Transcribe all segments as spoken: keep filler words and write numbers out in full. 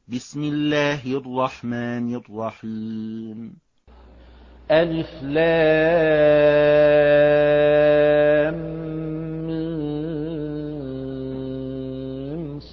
بسم الله الرحمن الرحيم. ألف لام ميم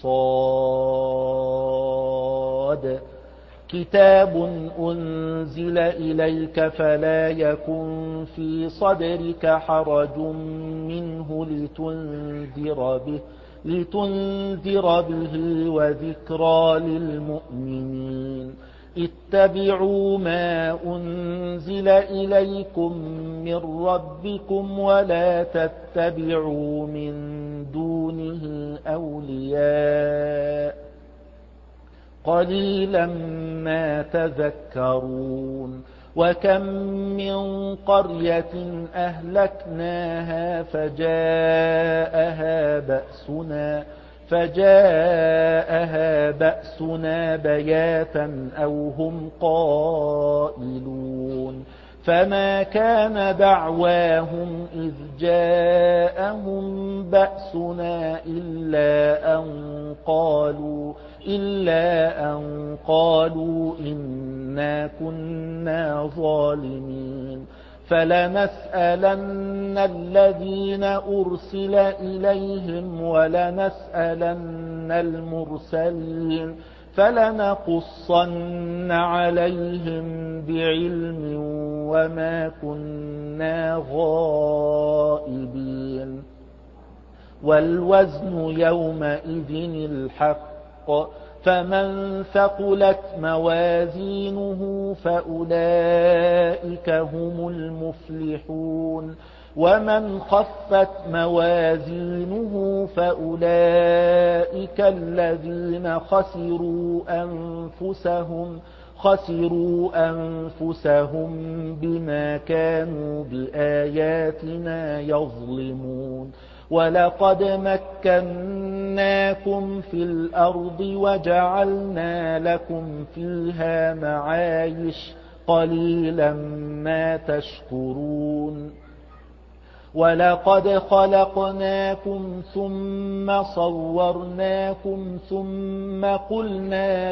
صاد كتاب أنزل إليك فلا يكن في صدرك حرج منه لتنذر به لتنذر به وذكرى للمؤمنين. اتبعوا ما أنزل إليكم من ربكم ولا تتبعوا من دونه أولياء قليلا ما تذكرون. وكم من قرية أهلكناها فجاءها بأسنا فجاءها بأسنا بياتا أو هم قائلون. فما كان دعواهم إذ جاءهم بأسنا إلا أن قالوا إلا أن قالوا إنا كنا ظالمين. فلنسألن الذين أرسل إليهم ولنسألن المرسلين فلنقصن عليهم بعلم وما كنا غائبين. والوزن يومئذ الحق فمن ثقلت موازينه فأولئك هم المفلحون. ومن خفت موازينه فأولئك الذين خسروا أنفسهم خسروا أنفسهم بما كانوا بآياتنا يظلمون. ولقد مكناكم في الأرض وجعلنا لكم فيها معايش قليلا ما تشكرون. ولقد خلقناكم ثم صورناكم ثم قلنا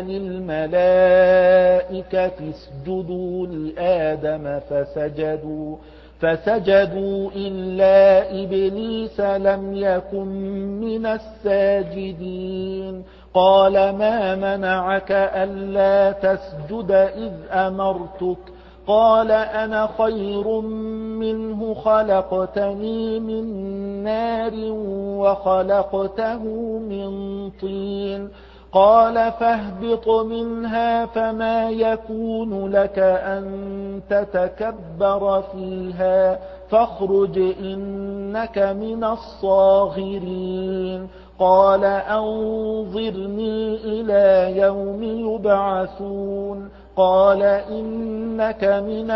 للملائكة اسجدوا لآدم فسجدوا فسجدوا إلا إبليس لم يكن من الساجدين. قال ما منعك ألا تسجد إذ أمرتك قال أنا خير منه خلقتني من نار وخلقته من طين. قال فاهبط منها فما يكون لك أن تتكبر فيها فاخرج إنك من الصاغرين. قال أنظرني إلى يوم يبعثون قال إنك من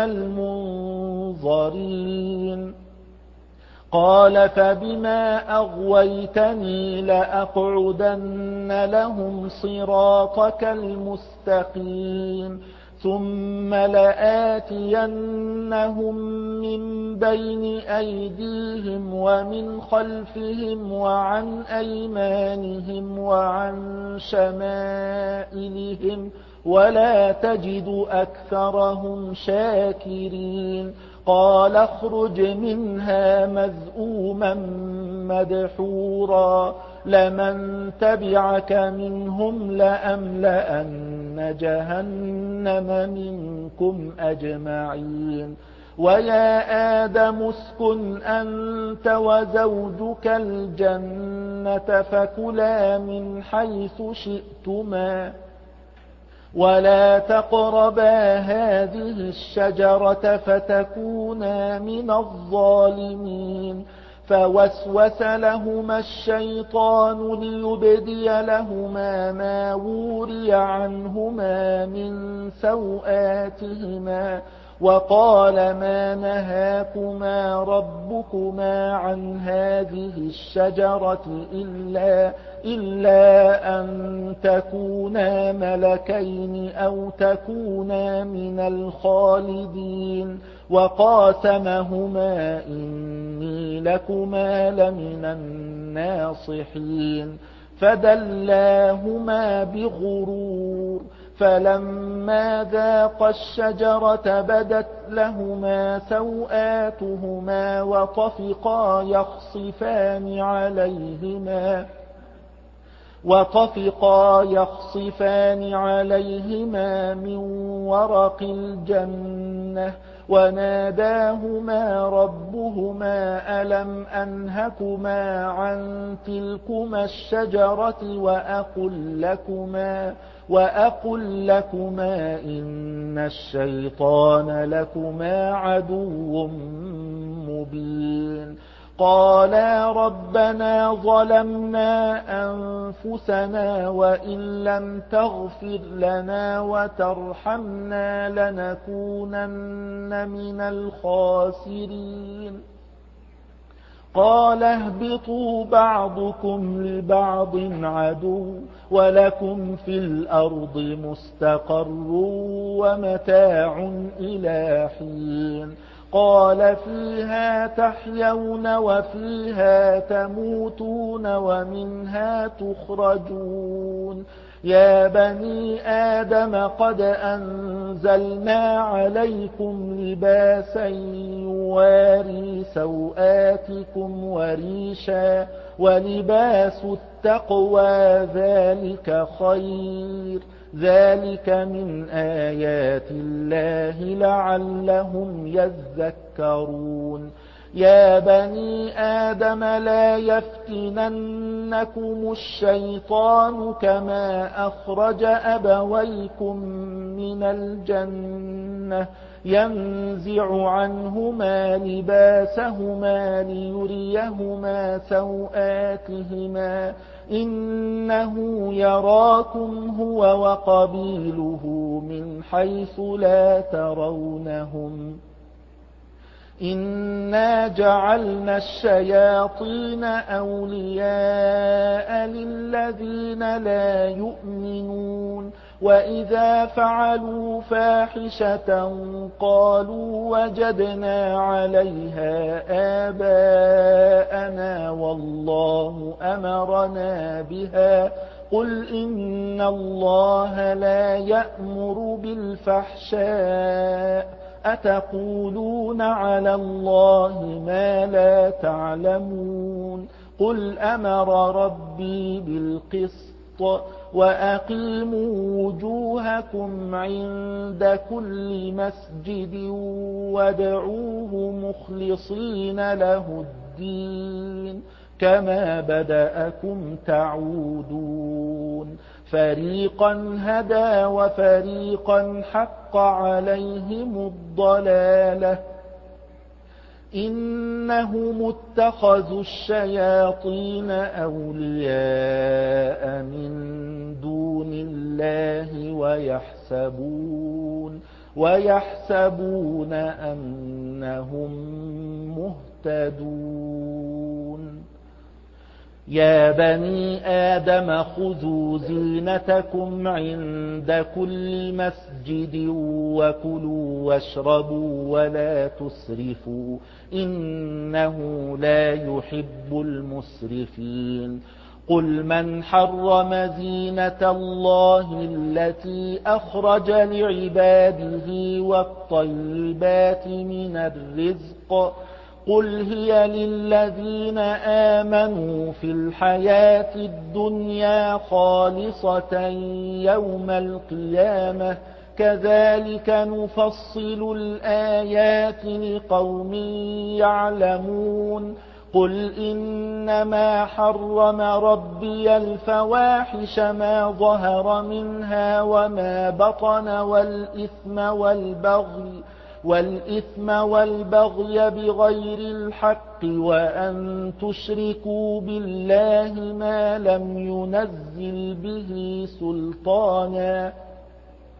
المنظرين. قال فبما أغويتني لأقعدن لهم صراطك المستقيم ثم لآتينهم من بين أيديهم ومن خلفهم وعن أيمانهم وعن شمائلهم ولا تجد أكثرهم شاكرين. قال اخرج منها مذءوما مدحورا لمن تبعك منهم لأملأن جهنم منكم أجمعين. ويا آدم اسكن أنت وزوجك الجنة فكلا من حيث شئتما ولا تقربا هذه الشجرة فتكونا من الظالمين. فوسوس لهما الشيطان ليبدي لهما ما وري عنهما من سوآتهما وقال ما نهاكما ربكما عن هذه الشجرة إلا إلا أن تكونا ملكين أو تكونا من الخالدين. وقاسمهما إني لكما لمن الناصحين. فدلاهما بغرور فلما ذاقا الشجرة بدت لهما سوآتهما وطفقا يخصفان عليهما وطفقا يخصفان عليهما من ورق الجنة وناداهما ربهما ألم أنهكما عن تلكما الشجرة وأقل لكما وأقل لكما إن الشيطان لكما عدو مبين قالا ربنا ظلمنا أنفسنا وإن لم تغفر لنا وترحمنا لنكونن من الخاسرين قال اهبطوا بعضكم لبعض عدو ولكم في الأرض مستقر ومتاع إلى حين قال فيها تحيون وفيها تموتون ومنها تخرجون يا بني آدم قد أنزلنا عليكم لباسا يواري سوآتكم وريشا ولباس التقوى ذلك خير ذلك من آيات الله لعلهم يذكرون يا بني آدم لا يفتننكم الشيطان كما أخرج أبويكم من الجنة ينزع عنهما لباسهما ليريهما سوآتهما إنه يراكم هو وقبيله من حيث لا ترونهم إنا جعلنا الشياطين أولياء للذين لا يؤمنون وإذا فعلوا فاحشة قالوا وجدنا عليها آباءنا والله أمرنا بها قل إن الله لا يأمر بالفحشاء أتقولون على الله ما لا تعلمون قل أمر ربي بالقسط وأقيموا وجوهكم عند كل مسجد وادعوه مخلصين له الدين كما بدأكم تعودون فريقا هدى وفريقا حق عليهم الضلالة إنهم اتخذوا الشياطين أولياء من دون الله ويحسبون ويحسبون أنهم مهتدون يا بني آدم خذوا زينتكم عند كل مسجد وكلوا واشربوا ولا تسرفوا إنه لا يحب المسرفين قل من حرم زينة الله التي أخرج لعباده والطيبات من الرزق قل هي للذين آمنوا في الحياة الدنيا خالصة يوم القيامة كذلك نفصل الآيات لقوم يعلمون قل إنما حرم ربي الفواحش ما ظهر منها وما بطن والإثم والبغي والإثم والبغي بغير الحق وأن تشركوا بالله ما لم ينزل به سلطانا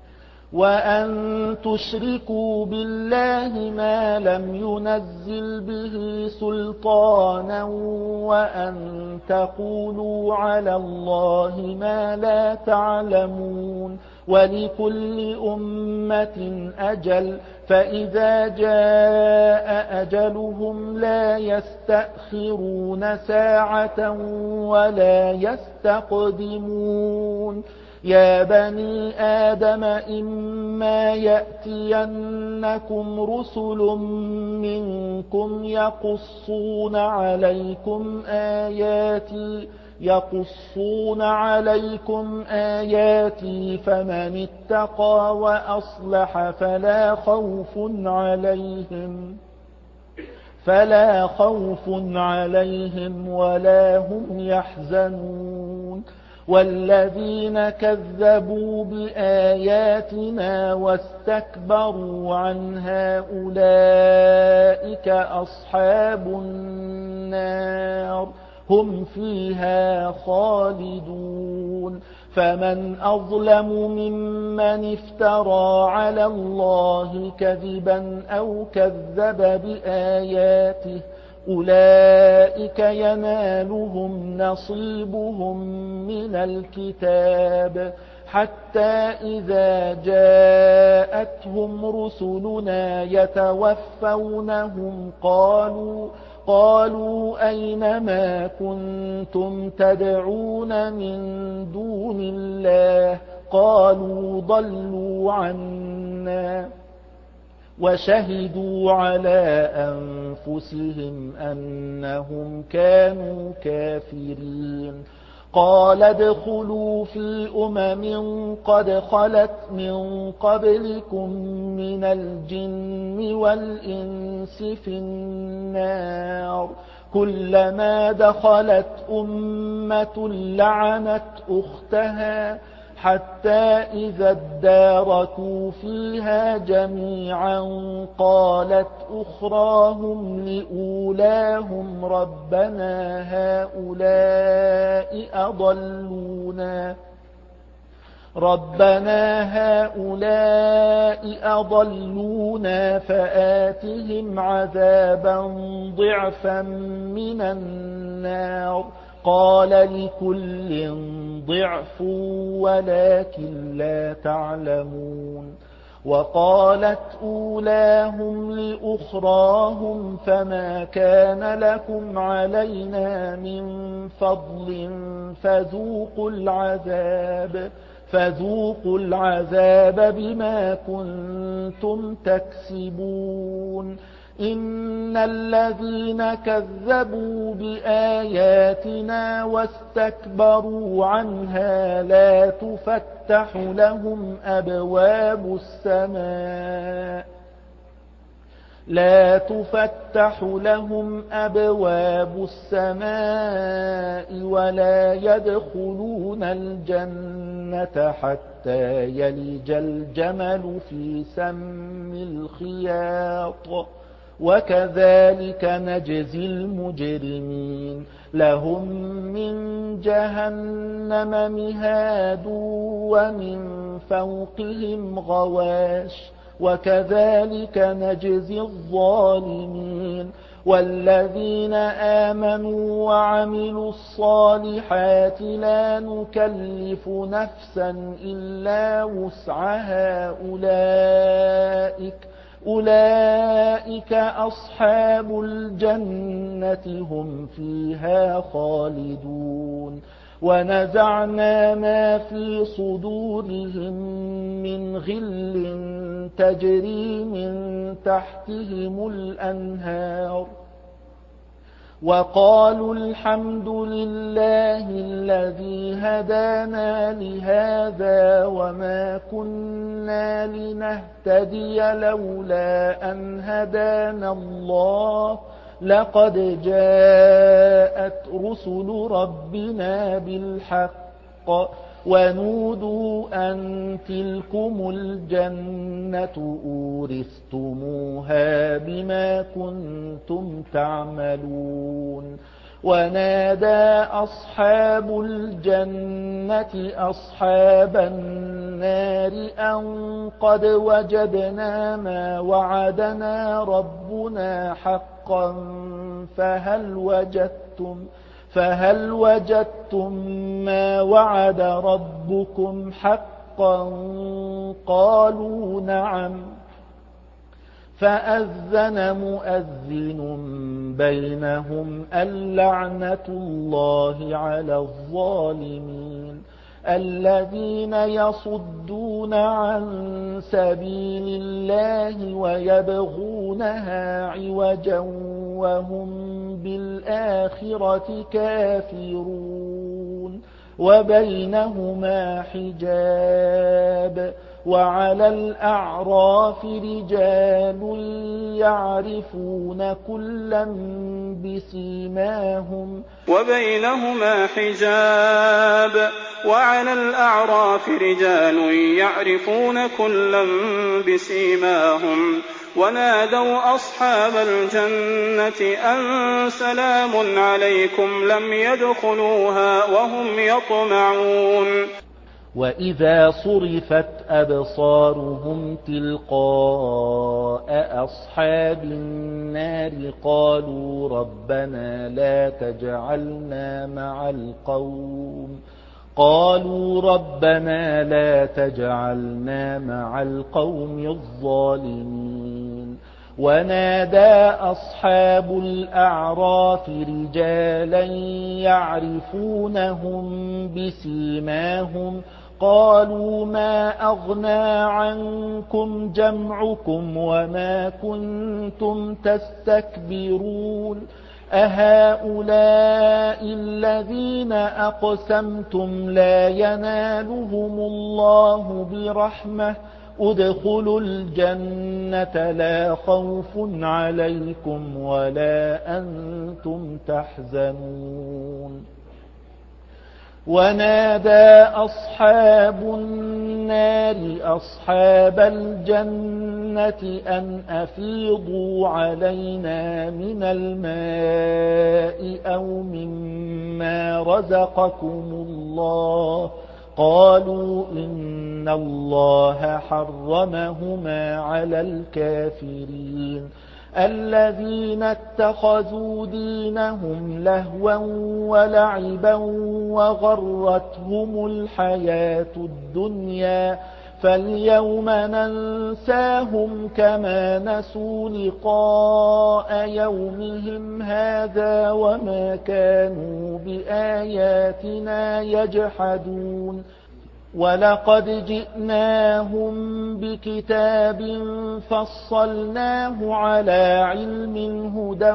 وأن تشركوا بالله ما لم ينزل به سلطانا وأن تقولوا على الله ما لا تعلمون ولكل أمة أجل فإذا جاء أجلهم لا يستأخرون ساعة ولا يستقدمون يا بني آدم إما يأتينكم رسل منكم يقصون عليكم آياتي يقصون عليكم آياتي فمن اتقى وأصلح فلا خوف عليهم فلا خوف عليهم ولا هم يحزنون والذين كذبوا بآياتنا واستكبروا عنها أولئك أصحاب النار هم فيها خالدون فمن أظلم ممن افترى على الله كذبا أو كذب بآياته أولئك ينالهم نصيبهم من الكتاب حتى إذا جاءتهم رسلنا يتوفونهم قالوا قالوا أين ما كنتم تدعون من دون الله قالوا ضلوا عنا وشهدوا على أنفسهم أنهم كانوا كافرين قال ادخلوا في أمم قد خلت من قبلكم من الجن والإنس في النار كلما دخلت أمة لعنت أختها حتى إذا اداركوا فيها جميعا قالت أخراهم لأولاهم ربنا هؤلاء أضلونا ربنا هؤلاء أضلونا فآتهم عذابا ضعفا من النار قال لكل ضعف ولكن لا تعلمون وقالت أولاهم لأخراهم فما كان لكم علينا من فضل فذوقوا العذاب فذوقوا العذاب بما كنتم تكسبون إن الذين كذبوا بآياتنا واستكبروا عنها لا تفتح لهم أبواب السماء لا تفتح لهم أبواب السماء ولا يدخلون الجنة حتى يلج الجمل في سم الخياط وكذلك نجزي المجرمين لهم من جهنم مهاد ومن فوقهم غواش وكذلك نجزي الظالمين والذين آمنوا وعملوا الصالحات لا نكلف نفسا إلا وسعها أولئك أولئك أصحاب الجنة هم فيها خالدون ونزعنا ما في صدورهم من غل تجري من تحتهم الأنهار وقالوا الحمد لله الذي هدانا لهذا وما كنا لنهتدي لولا أن هدانا الله لقد جاءت رسل ربنا بالحق ونودوا أن تلكم الجنة أورثتموها بما كنتم تعملون ونادى أصحاب الجنة أصحاب النار النار أن قد وجدنا ما وعدنا ربنا حقا فهل وجدتم فهل وجدتم ما وعد ربكم حقا قالوا نعم فأذن مؤذن بينهم اللعنة الله على الظالمين الذين يصدون عن سبيل الله ويبغونها عوجا وهم بالآخرة كافرون وبينهما حجاب وعلى الأعراف رجال يعرفون كلا بسيماهم وبينهما حجاب وعلى الأعراف رجال يعرفون كلا بسيماهم ونادوا أصحاب الجنة أن سلام عليكم لم يدخلوها وهم يطمعون وإذا صرفت أبصارهم تلقاء أصحاب النار قالوا ربنا لا تجعلنا مع القوم قالوا ربنا لا تجعلنا مع القوم الظالمين ونادى أصحاب الأعراف رجالا يعرفونهم بسيماهم قالوا ما أغنى عنكم جمعكم وما كنتم تستكبرون أهؤلاء الذين أقسمتم لا ينالهم الله برحمة ادخلوا الجنة لا خوف عليكم ولا أنتم تحزنون ونادى أصحاب النار أصحاب الجنة أن أفيضوا علينا من الماء أو مما رزقكم الله قالوا إن الله حرمهما على الكافرين الذين اتخذوا دينهم لهوا ولعبا وغرتهم الحياة الدنيا فاليوم ننساهم كما نسوا لقاء يومهم هذا وما كانوا بآياتنا يجحدون ولقد جئناهم بكتاب فصلناه على علم هدى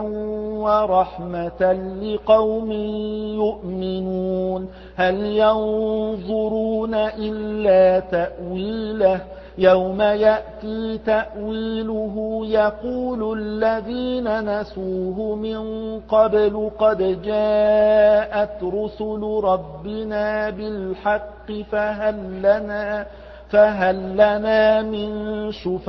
ورحمة لقوم يؤمنون هل ينظرون إلا تأويله يوم يأتي تأويله يقول الذين نسوه من قبل قد جاءت رسل ربنا بالحق فهل لنا فهل لنا من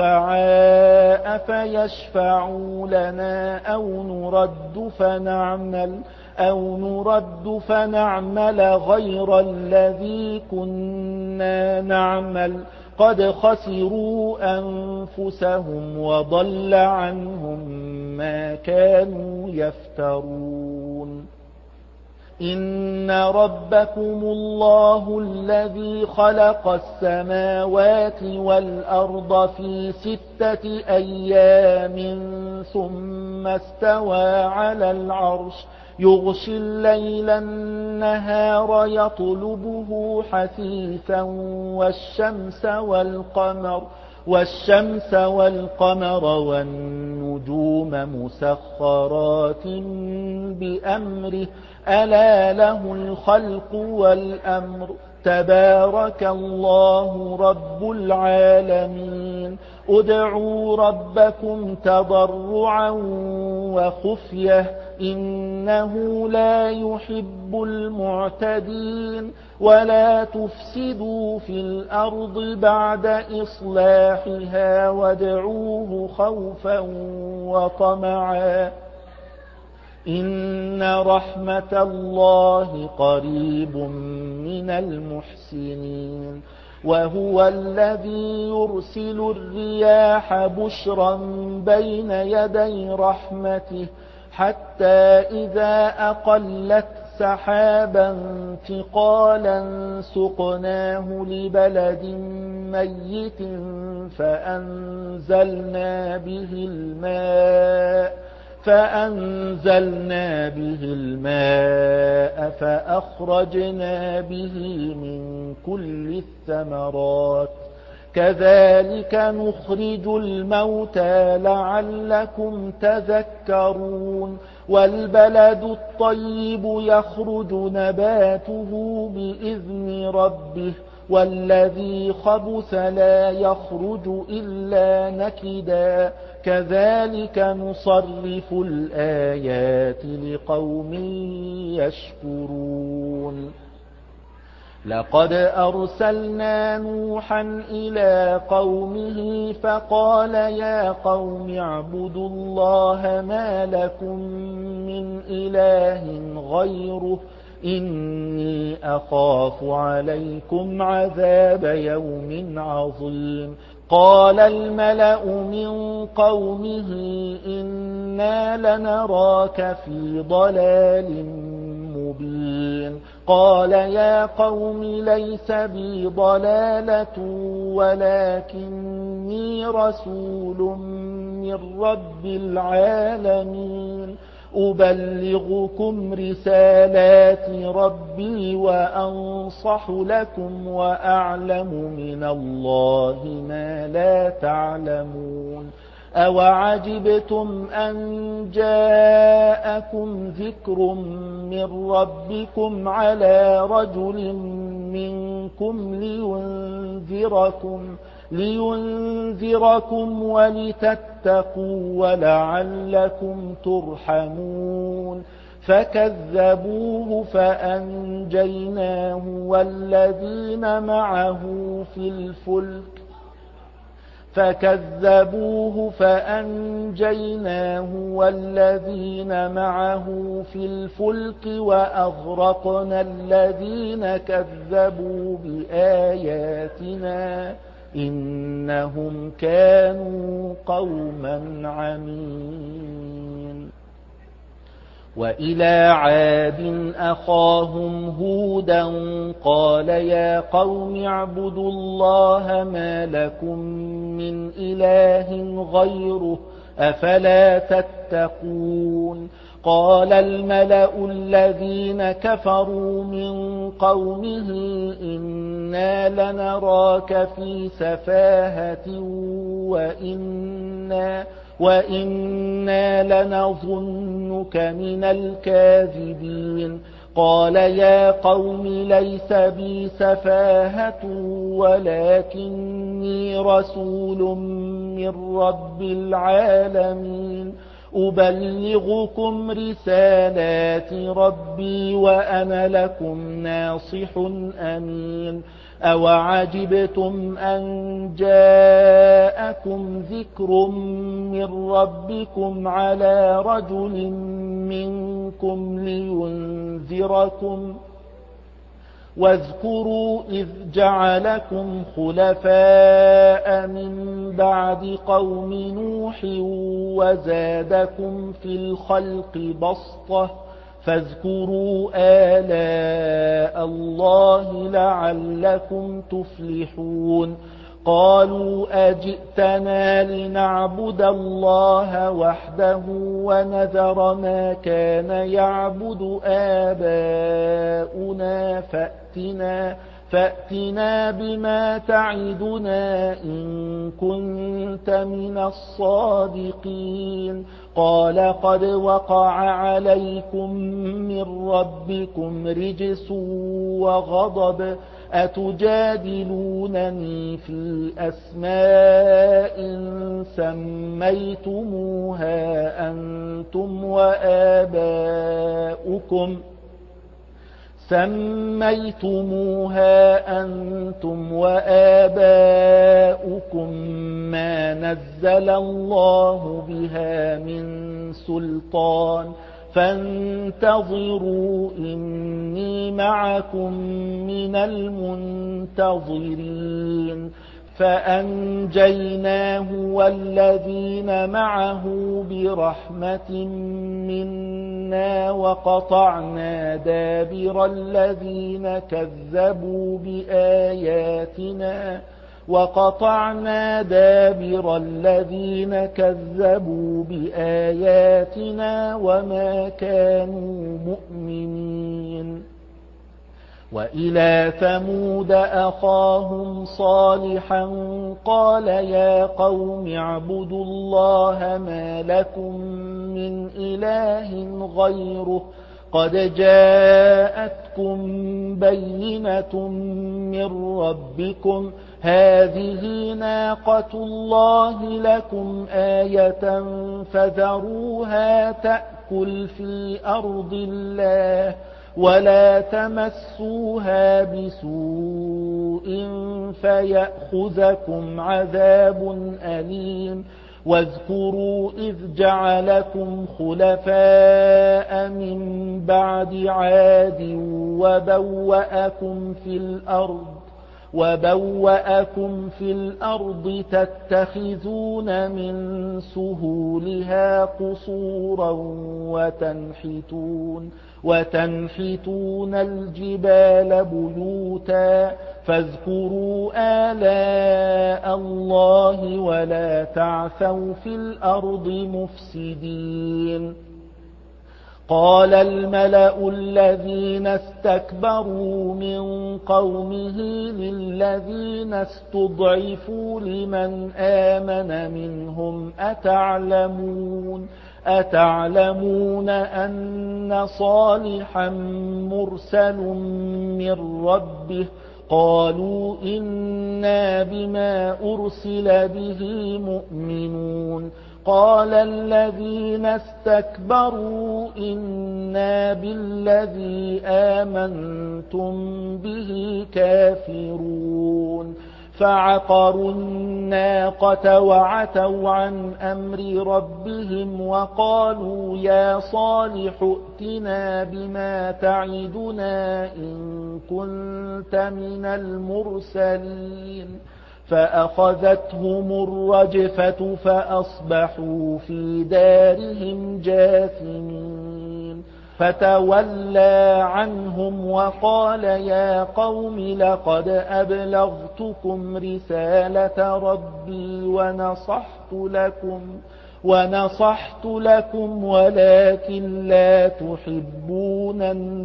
شفعاء فيشفعوا لنا أو نرد فنعمل أو نرد فنعمل غير الذي كنا نعمل قد خسروا أنفسهم وضل عنهم ما كانوا يفترون إن ربكم الله الذي خلق السماوات والأرض في ستة أيام ثم استوى على العرش يغشي الليل النهار يطلبه حثيثا والشمس والقمر والشمس والقمر والنجوم مسخرات بأمره ألا له الخلق والأمر تبارك الله رب العالمين ادعوا ربكم تضرعا وخفية إنه لا يحب المعتدين ولا تفسدوا في الأرض بعد إصلاحها وادعوه خوفا وطمعا إن رحمة الله قريب من المحسنين وهو الذي يرسل الرياح بشرا بين يدي رحمته حتى إذا أقلت سحابا ثقالا سقناه لبلد ميت فأنزلنا به الماء فأنزلنا به الماء فأخرجنا به من كل الثمرات كذلك نخرج الموتى لعلكم تذكرون والبلد الطيب يخرج نباته بإذن ربه والذي خبث لا يخرج إلا نكدا كذلك نصرف الآيات لقوم يشكرون لقد أرسلنا نوحا إلى قومه فقال يا قوم اعبدوا الله ما لكم من إله غيره إني أخاف عليكم عذاب يوم عظيم قال الملأ من قومه إنا لنراك في ضلال مبين قال يا قوم ليس بي ضلالة ولكني رسول من رب العالمين أبلغكم رسالات ربي وأنصح لكم وأعلم من الله ما لا تعلمون أوعجبتم أن جاءكم ذكر من ربكم على رجل منكم لينذركم لينذركم ولتتقوا ولعلكم ترحمون فكذبوه فأنجيناه والذين معه في الفلك فكذبوه فأنجيناه والذين معه في الفلك وأغرقنا الذين كذبوا بآياتنا إنهم كانوا قوما عمين وإلى عاد أخاهم هودا قال يا قوم اعبدوا الله ما لكم من إله غيره أفلا تتقون قال الملأ الذين كفروا من قومه إنا لنراك في سفاهة وإنا وإنا لنظنك من الكاذبين قال يا قوم ليس بي سفاهة ولكني رسول من رب العالمين أبلغكم رسالات ربي وأنا لكم ناصح أمين أوعجبتم أن جاءكم ذكر من ربكم على رجل منكم لينذركم واذكروا إذ جعلكم خلفاء من بعد قوم نوح وزادكم في الخلق بسطة فاذكروا آلاء الله لعلكم تفلحون قالوا أجئتنا لنعبد الله وحده ونذر ما كان يعبد آباؤنا فأتنا فأتنا بما تعدنا إن كنت من الصادقين قال قد وقع عليكم من ربكم رجس وغضب أتجادلونني في أسماء سميتموها أنتم وآباؤكم سميتموها أنتم وآباؤكم ما نزل الله بها من سلطان فانتظروا إني معكم من المنتظرين فأنجيناه والذين معه برحمة منا وقطعنا دابر الذين كذبوا بآياتنا وقطعنا دابر الذين كذبوا بآياتنا وما كانوا مؤمنين وإلى ثمود أخاهم صالحا قال يا قوم اعبدوا الله ما لكم من إله غيره قد جاءتكم بينة من ربكم هذه ناقة الله لكم آية فذروها تأكل في أرض الله ولا تمسوها بسوء فيأخذكم عذاب أليم واذكروا إذ جعلكم خلفاء من بعد عاد وبوأكم في الأرض وبوأكم في الأرض تتخذون من سهولها قصورا وتنحتون وتنحتون الجبال بيوتا فاذكروا آلاء الله ولا تعثوا في الأرض مفسدين قال الملأ الذين استكبروا من قومه للذين استضعفوا لمن آمن منهم أتعلمون أتعلمون أن صالحا مرسل من ربه قالوا إنا بما أرسل به مؤمنون قال الذين استكبروا إنا بالذي آمنتم به كافرون فعقروا الناقة وعتوا عن أمر ربهم وقالوا يا صالح ائتنا بما تعدنا إن كنت من المرسلين فأخذتهم الرجفة فأصبحوا في دارهم جاثمين فتولى عنهم وقال يا قوم لقد أبلغتكم رسالة ربي ونصحت لكم ونصحت لكم ولكن لا تحبون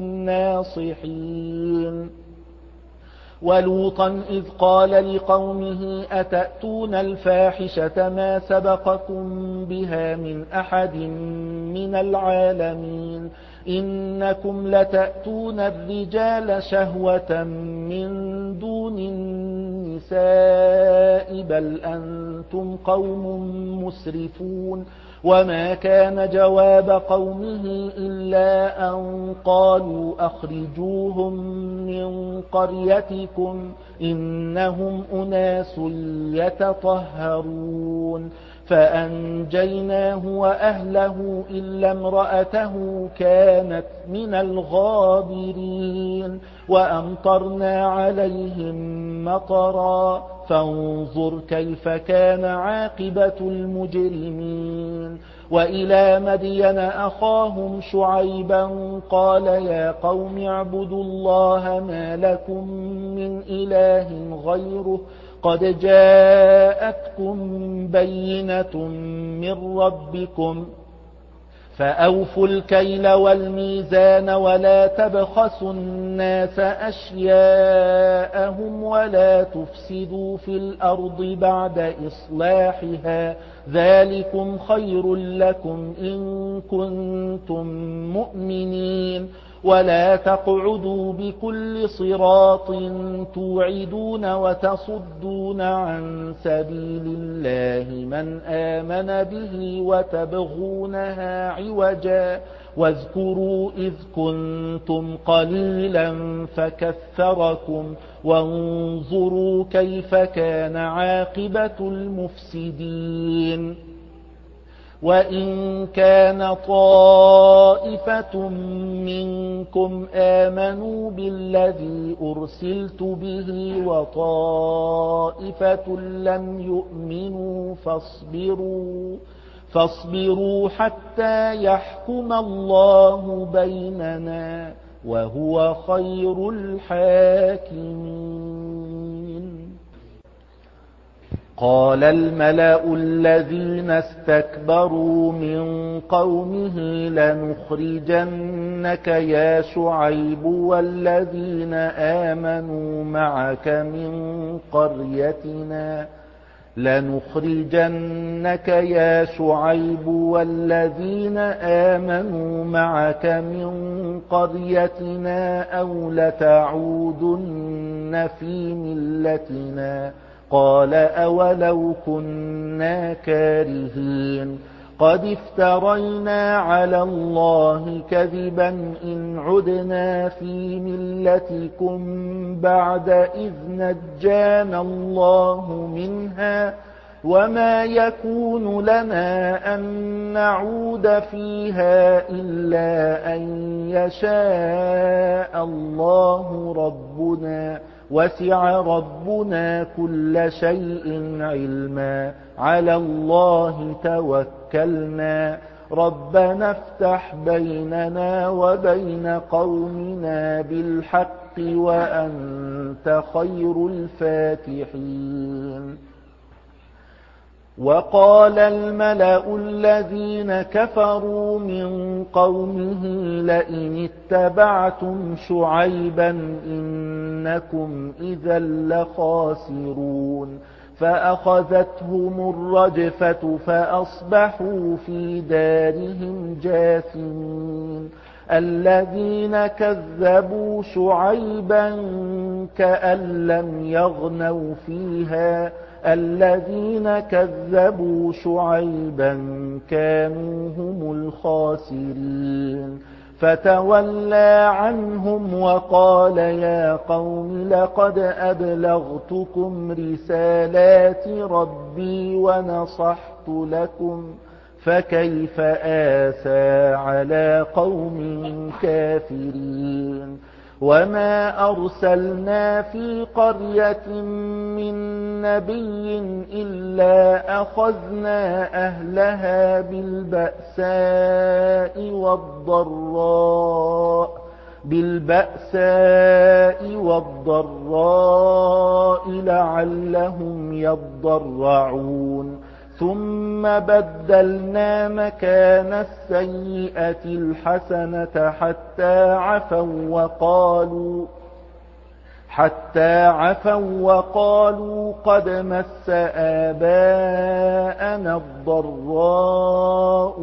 الناصحين ولوطا إذ قال لقومه أتأتون الفاحشة ما سبقكم بها من أحد من العالمين إنكم لتأتون الرجال شهوة من دون النساء بل أنتم قوم مسرفون وما كان جواب قومه إلا أن قالوا أخرجوهم من قريتكم إنهم أناس يتطهرون فأنجيناه وأهله إلا امرأته كانت من الغابرين وأمطرنا عليهم مطرا فانظر كيف كان عاقبة المجرمين وإلى مدين أخاهم شعيبا قال يا قوم اعبدوا الله ما لكم من إله غيره قد جاءتكم بينة من ربكم فأوفوا الكيل والميزان ولا تبخسوا الناس أشياءهم ولا تفسدوا في الأرض بعد إصلاحها ذلكم خير لكم إن كنتم مؤمنين ولا تقعدوا بكل صراط توعدون وتصدون عن سبيل الله من آمن به وتبغونها عوجا واذكروا إذ كنتم قليلا فكثركم وانظروا كيف كان عاقبة المفسدين وإن كان طائفة منكم آمنوا بالذي أرسلت به وطائفة لم يؤمنوا فاصبروا فاصبروا حتى يحكم الله بيننا وهو خير الحاكمين. قال الملأ الذين استكبروا من قومه لنخرجنك يا شعيب والذين آمنوا معك من قريتنا لنخرجنك يا شعيب والذين آمنوا معك من قريتنا أو لتعودن في ملتنا قال أولو كنا كارهين قد افترينا على الله كذبا إن عدنا في ملتكم بعد إذ نجانا الله منها وما يكون لنا أن نعود فيها إلا أن يشاء الله ربنا وسع ربنا كل شيء علما على الله توكلنا ربنا افتح بيننا وبين قومنا بالحق وأنت خير الفاتحين. وقال الملأ الذين كفروا من قومه لئن اتبعتم شعيبا إنكم إذا لخاسرون فأخذتهم الرجفة فأصبحوا في دارهم جاثمين. الذين كذبوا شعيبا كأن لم يغنوا فيها الذين كذبوا شعيبا كانوا هم الخاسرين فتولى عنهم وقال يا قوم لقد أبلغتكم رسالات ربي ونصحت لكم فكيف آسى على قوم كافرين. وما أرسلنا في قرية من نبي إلا أخذنا أهلها بالبأساء والضراء بالبأساء والضراء لعلهم يضرعون ثم بدلنا مكان السيئة الحسنة حتى عفوا وقالوا حتى عفوا وقالوا قد مس آباءنا الضراء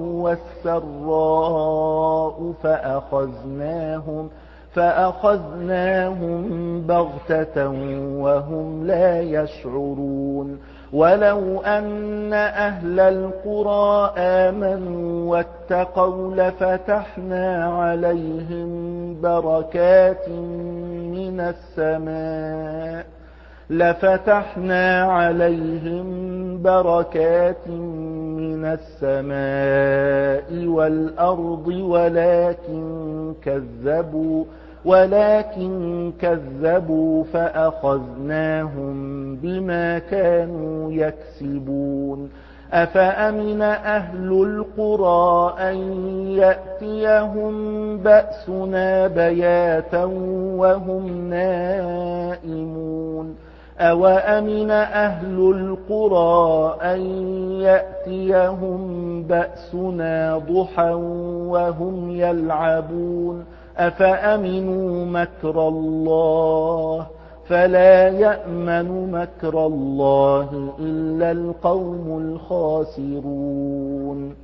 والسراء فأخذناهم فأخذناهم بغتة وهم لا يشعرون. ولو أن أهل القرى آمنوا واتقوا لفتحنا عليهم بركات من السماء لفتحنا عليهم بركات من السماء والأرض ولكن كذبوا ولكن كذبوا فأخذناهم بما كانوا يكسبون. أفأمن أهل القرى أن يأتيهم بأسنا بياتا وهم نائمون أوأمن أهل القرى أن يأتيهم بأسنا ضحى وهم يلعبون أفأمنوا مكر الله فلا يأمن مكر الله إلا القوم الخاسرون.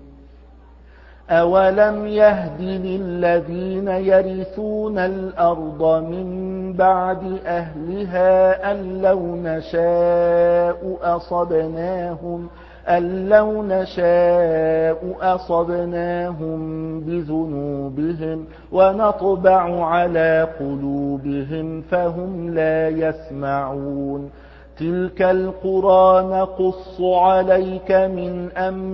أولم يهد للذين يرثون الأرض من بعد أهلها أن لو نشاء أصبناهم أن لو نشاء أصبناهم بذنوبهم ونطبع على قلوبهم فهم لا يسمعون تلك القرى نقص عليك من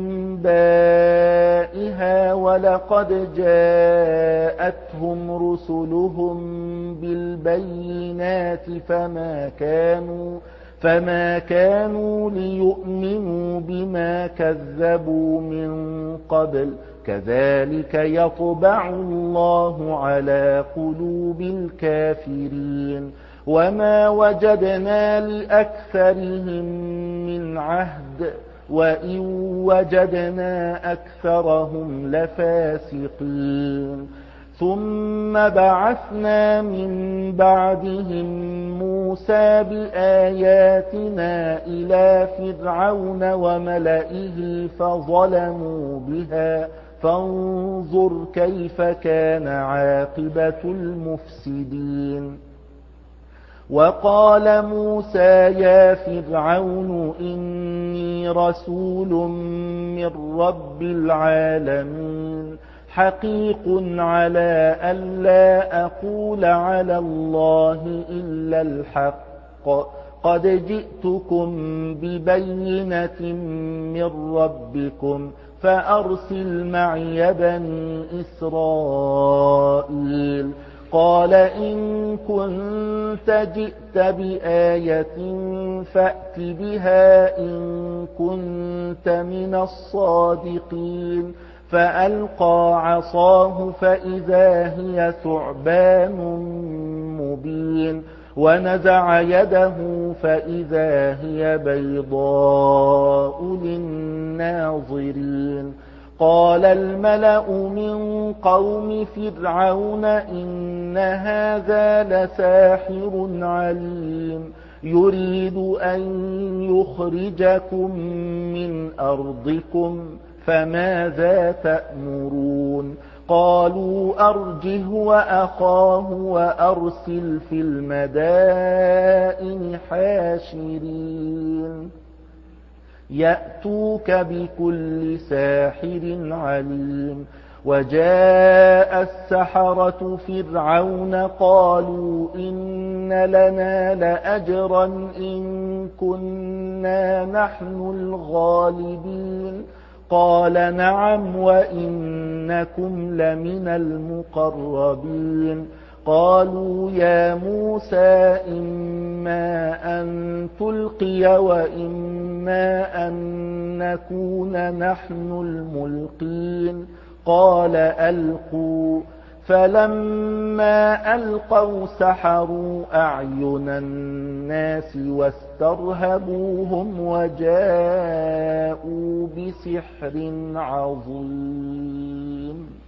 أنبائها ولقد جاءتهم رسلهم بالبينات فما كانوا فما كانوا ليؤمنوا بما كذبوا من قبل كذلك يطبع الله على قلوب الكافرين وما وجدنا لأكثرهم من عهد وإن وجدنا أكثرهم لفاسقين ثم بعثنا من بعدهم موسى بآياتنا إلى فرعون وملئه فظلموا بها فانظر كيف كان عاقبة المفسدين وقال موسى يا فرعون إني رسول من رب العالمين حقيق على ألا أقول على الله إلا الحق قد جئتكم ببينة من ربكم فأرسل معي بني إسرائيل قال إن كنت جئت بآية فأت بها إن كنت من الصادقين فألقى عصاه فإذا هي ثعبان مبين ونزع يده فإذا هي بيضاء للناظرين قال الملأ من قوم فرعون إن هذا لساحر عليم يريد أن يخرجكم من أرضكم فماذا تأمرون قالوا أرجه وأخاه وأرسل في المدائن حاشرين يأتوك بكل ساحر عليم وجاء السحرة فرعون قالوا إن لنا لأجرا إن كنا نحن الغالبين قال نعم وإنكم لمن المقربين قالوا يا موسى إما أن تلقي وإما أن نكون نحن الملقين قال ألقوا فلما ألقوا سحروا أعين الناس واسترهبوهم وجاءوا بسحر عظيم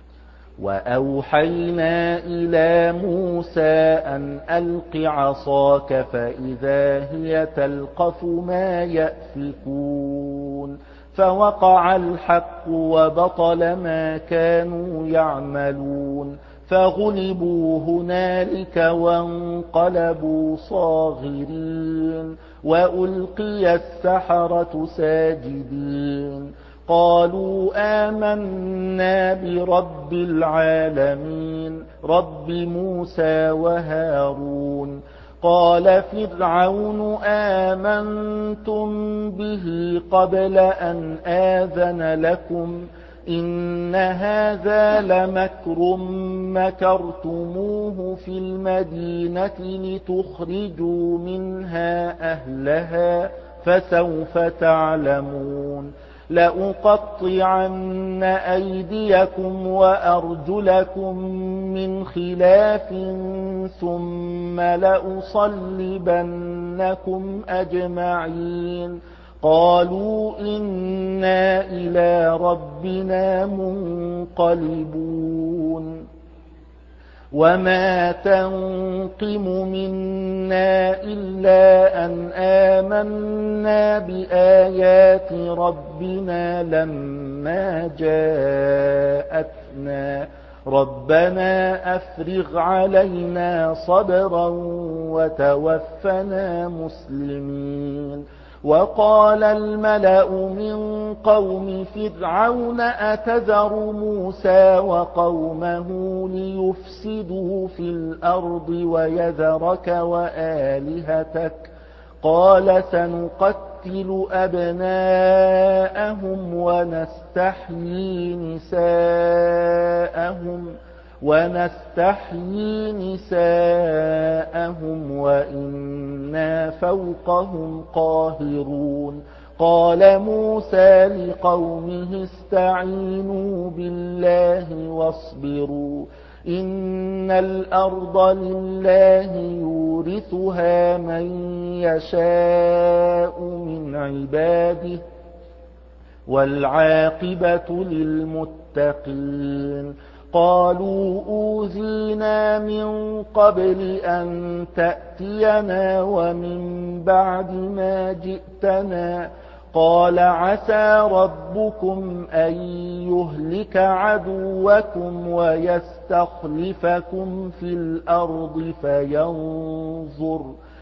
وأوحينا إلى موسى أن ألق عصاك فإذا هي تلقف ما يأفكون فوقع الحق وبطل ما كانوا يعملون فغلبوا هنالك وانقلبوا صاغرين وألقي السحرة ساجدين قالوا آمنا برب العالمين رب موسى وهارون قال فرعون آمنتم به قبل أن آذن لكم إن هذا لمكر مكرتموه في المدينة لتخرجوا منها أهلها فسوف تعلمون لأقطعن أيديكم وأرجلكم من خلاف ثم لأصلبنكم أجمعين قالوا إنا إلى ربنا منقلبون وما تنقم منا إلا أن آمنا بآيات ربنا لما جاءتنا ربنا أفرغ علينا صبرا وتوفنا مسلمين وقال الملأ من قوم فرعون أتذر موسى وقومه ليفسدوا في الأرض ويذرك وآلهتك قال سنقتل أبناءهم ونستحيي نساءهم ونستحيي نساءهم وإنا فوقهم قاهرون قال موسى لقومه استعينوا بالله واصبروا إن الأرض لله يورثها من يشاء من عباده والعاقبة للمتقين قالوا أوذينا من قبل أن تأتينا ومن بعد ما جئتنا قال عسى ربكم أن يهلك عدوكم ويستخلفكم في الأرض فينظر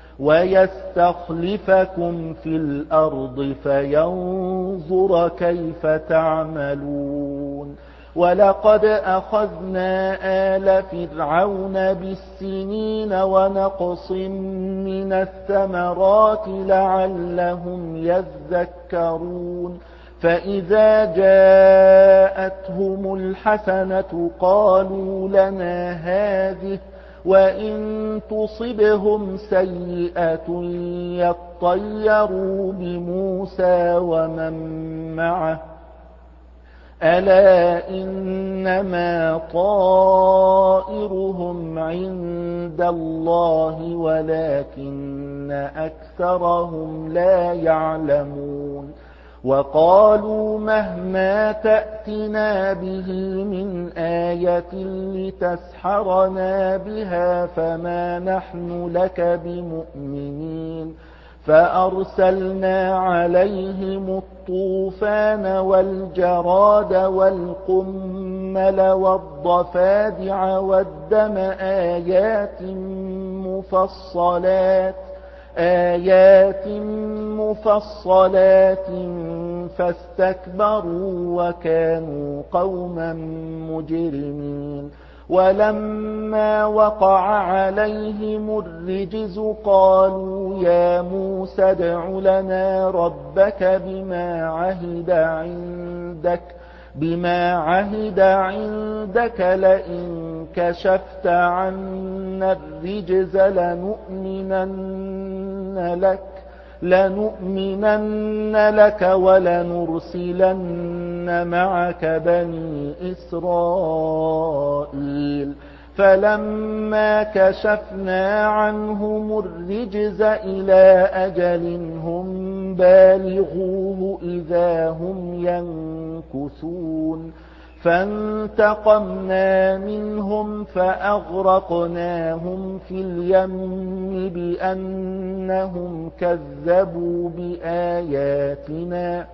ويستخلفكم في الأرض فينظر كيف تعملون ولقد أخذنا آل فرعون بالسنين ونقص من الثمرات لعلهم يذكرون فإذا جاءتهم الحسنة قالوا لنا هذه وإن تصبهم سيئة يطيروا بموسى ومن معه ألا إنما طائرهم عند الله ولكن أكثرهم لا يعلمون وقالوا مهما تأتنا به من آية لتسحرنا بها فما نحن لك بمؤمنين فأرسلنا عليهم الطوفان والجراد والقمل والضفادع والدم آيات مفصلات آيات مفصلات فاستكبروا وكانوا قوما مجرمين ولما وقع عليهم الرجز قالوا يا موسى ادع لنا ربك بما عهد عندك بما عهد عندك لئن كشفت عنا الرجز لنؤمنن لك لنؤمنن لك ولنرسلن معك بني إسرائيل فلما كشفنا عنهم الرجز إلى أجل هم بالغوه إذا هم ينكثون فانتقمنا منهم فأغرقناهم في اليم بأنهم كذبوا بآياتنا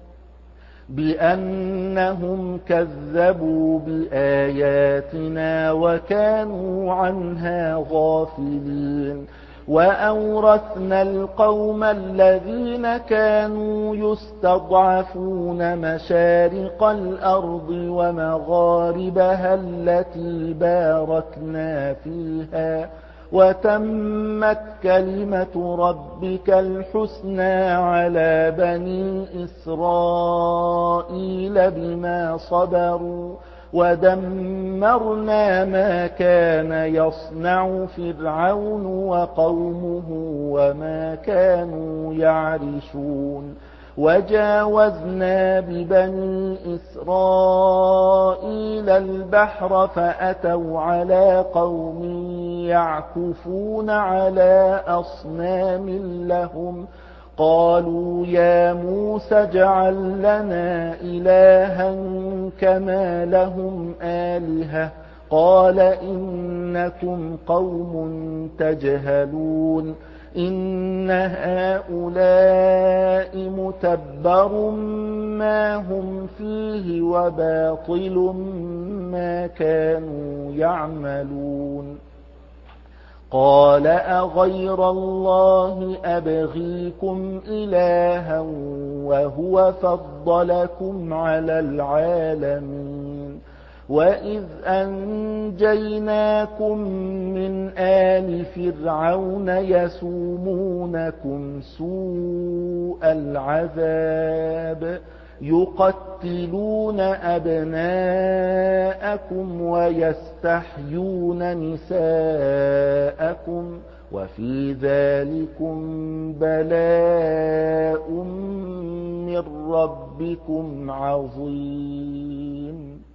بأنهم كذبوا بآياتنا وكانوا عنها غافلين وأورثنا القوم الذين كانوا يستضعفون مشارق الأرض ومغاربها التي باركنا فيها وتمت كلمة ربك الحسنى على بني إسرائيل بما صبروا ودمرنا ما كان يصنع فرعون وقومه وما كانوا يعرشون وجاوزنا ببني إسرائيل البحر فأتوا على قوم يعكفون على أصنام لهم قالوا يا موسى اجعل لنا إلها كما لهم آلهة قال إنكم قوم تجهلون إن هؤلاء متبر ما هم فيه وباطل ما كانوا يعملون قال أغير الله أبغيكم إلها وهو فضلكم على العالمين وإذ أنجيناكم من آل فرعون يسومونكم سوء العذاب يقتلون أبناءكم ويستحيون نساءكم وفي ذلكم بلاء من ربكم عظيم.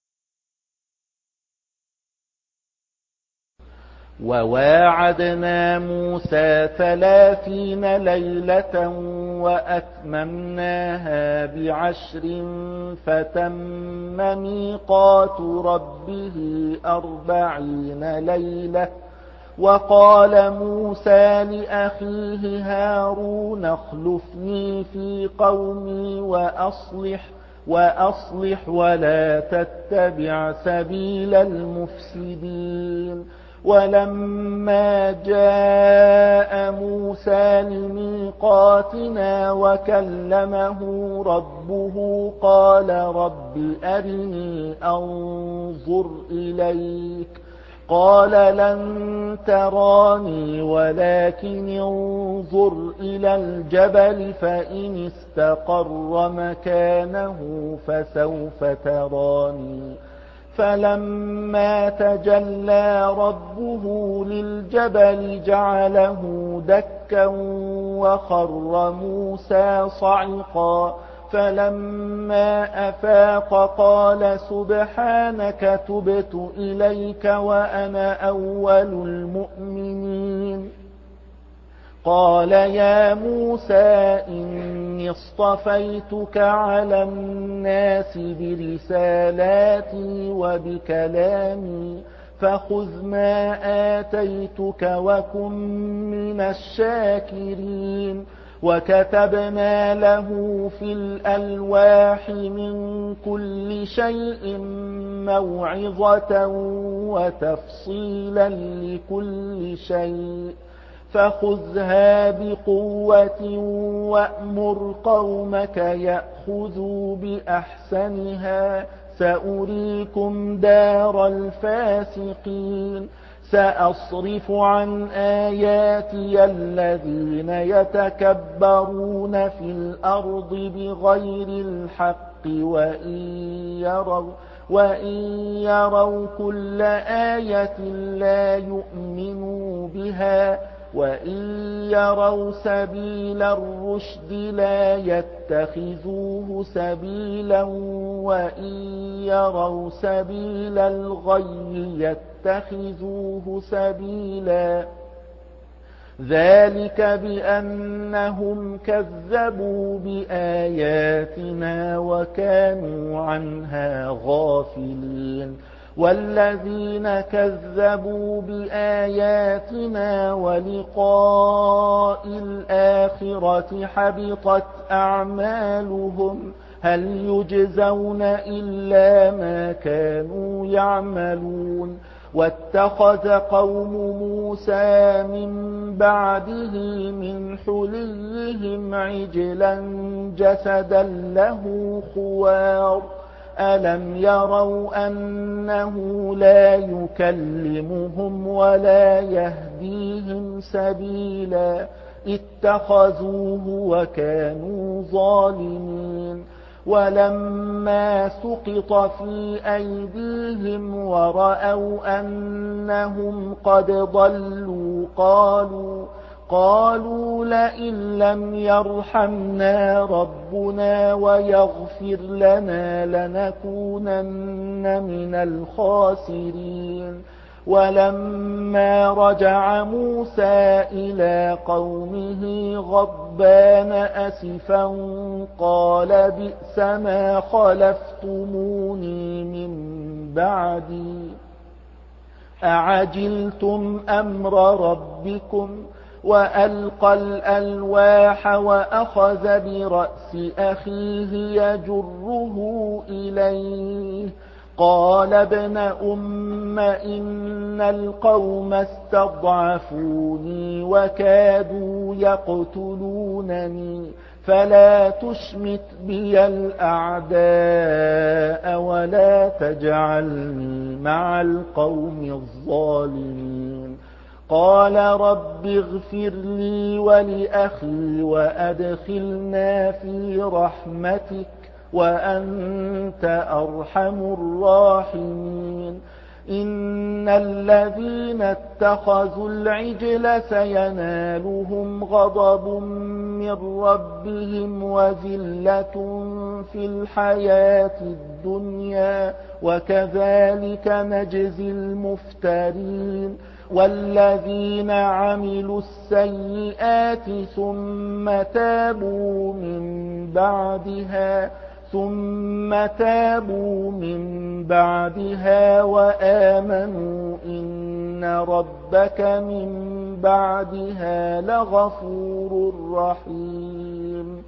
وواعدنا موسى ثلاثين ليلة وأتممناها بعشر فتم ميقات ربه أربعين ليلة. وقال موسى لأخيه هارون اخلفني في قومي وأصلح وأصلح ولا تتبع سبيل المفسدين. ولما جاء موسى لميقاتنا وكلمه ربه قال رب أرني أنظر إليك قال لن تراني ولكن انظر إلى الجبل فإن استقر مكانه فسوف تراني. فلما تجلى ربه للجبل جعله دكا وخر موسى صعقا. فلما أفاق قال سبحانك تبت إليك وأنا أول المؤمنين. قال يا موسى إني اصطفيتك على الناس برسالاتي وبكلامي فخذ ما آتيتك وكن من الشاكرين. وكتبنا له في الألواح من كل شيء موعظة وتفصيلا لكل شيء فخذها بقوة وأمر قومك يأخذوا بأحسنها سأريكم دار الفاسقين. سأصرف عن آياتي الذين يتكبرون في الأرض بغير الحق وإن يروا, وإن يروا كل آية لا يؤمنوا بها وإن يروا سبيل الرشد لا يتخذوه سبيلا وإن يروا سبيل الغي يتخذوه سبيلا. ذلك بأنهم كذبوا بآياتنا وكانوا عنها غافلين. والذين كذبوا بآياتنا ولقاء الآخرة حبطت أعمالهم هل يجزون إلا ما كانوا يعملون. واتخذ قوم موسى من بعده من حليهم عجلا جسدا له خوار ألم يروا أنه لا يكلمهم ولا يهديهم سبيلا اتخذوه وكانوا ظالمين. ولما سقط في أيديهم ورأوا أنهم قد ضلوا قالوا قالوا لئن لم يرحمنا ربنا ويغفر لنا لنكونن من الخاسرين. ولما رجع موسى إلى قومه غضبان أسفا قال بئس ما خلفتموني من بعدي أعجلتم أمر ربكم. وألقى الألواح وأخذ برأس أخيه يجره إليه قال ابن أم إن القوم استضعفوني وكادوا يقتلونني فلا تشمت بي الأعداء ولا تجعلني مع القوم الظالمين. قال رب اغفر لي ولأخي وأدخلنا في رحمتك وأنت أرحم الراحمين. إن الذين اتخذوا العجل سينالهم غضب من ربهم وذلة في الحياة الدنيا وكذلك نجزي المفترين. والذين عملوا السيئات ثم تابوا من بعدها ثم تابوا من بعدها وآمنوا إن ربك من بعدها لغفور رحيم.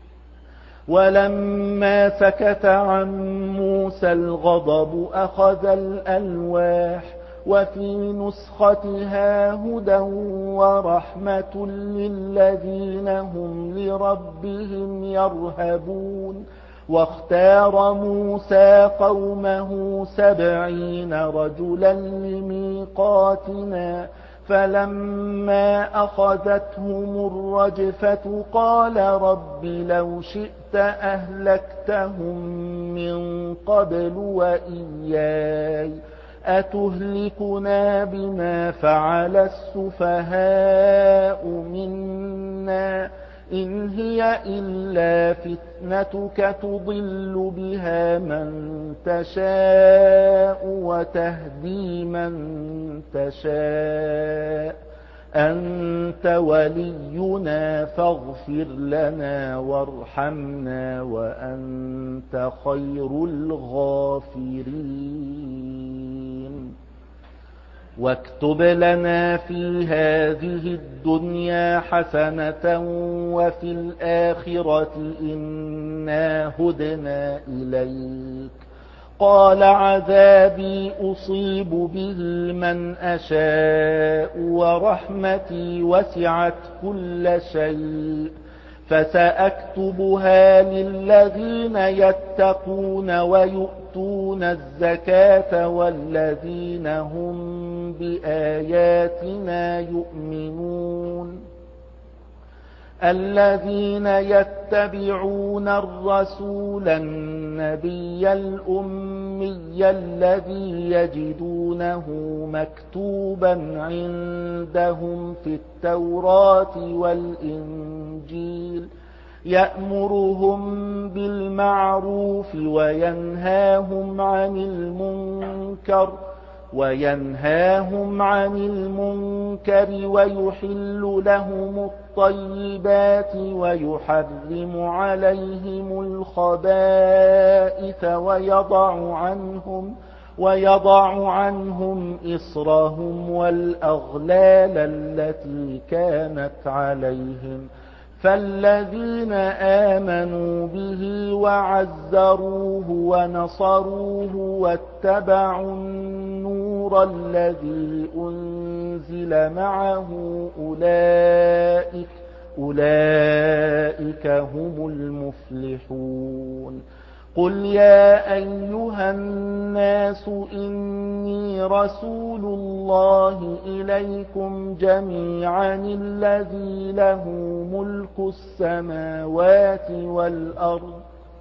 ولما سكت عن موسى الغضب أخذ الألواح وفي نسختها هدى ورحمة للذين هم لربهم يرهبون. واختار موسى قومه سبعين رجلا لميقاتنا فلما أخذتهم الرجفة قال رب لو شئت أهلكتهم من قبل وإياي أتهلكنا بما فعل السفهاء منا إن هي إلا فتنتك تضل بها من تشاء وتهدي من تشاء أنت ولينا فاغفر لنا وارحمنا وأنت خير الغافرين. واكتب لنا في هذه الدنيا حسنة وفي الآخرة إنا هدنا إليك. قال عذابي أصيب به من أشاء ورحمتي وسعت كل شيء فسأكتبها للذين يتقون ويؤتون الزكاة والذين هم بآياتنا يؤمنون. الذين يتبعون الرسول النبي الأمي الذي يجدونه مكتوبا عندهم في التوراة والإنجيل يأمرهم بالمعروف وينهاهم عن المنكر وينهاهم عن المنكر ويحل لهم الطيبات ويحرم عليهم الخبائث ويضع عنهم ويضع عنهم إصرهم والأغلال التي كانت عليهم. فالذين آمنوا به وعزروه ونصروه واتبعوا النور الذي أنزل معه أولئك, أولئك هم المفلحون. قل يا أيها الناس إني رسول الله إليكم جميعا الذي له ملك السماوات والأرض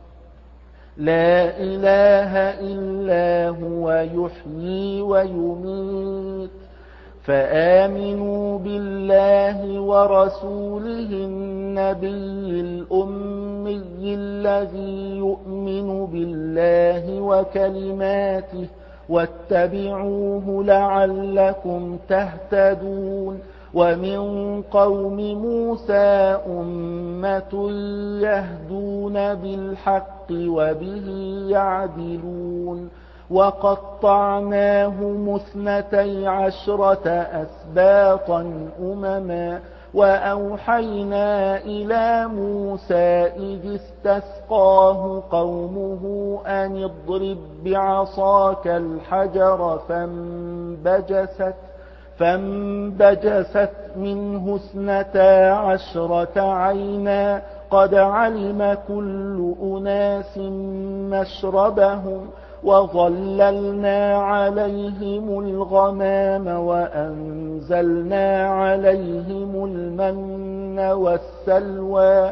لا إله إلا هو يحيي ويميت فآمنوا بالله ورسوله النبي الأمي الذي يؤمن بالله وكلماته واتبعوه لعلكم تهتدون. ومن قوم موسى أمة يهدون بالحق وبه يعدلون. وقطعناهم اثنتي عشرة أسباطا أمما وأوحينا إلى موسى إذ استسقاه قومه أن اضرب بعصاك الحجر فانبجست فانبجست منه اثنتا عشرة عينا قد علم كل أناس مشربهم وظللنا عليهم الغمام وأنزلنا عليهم المن والسلوى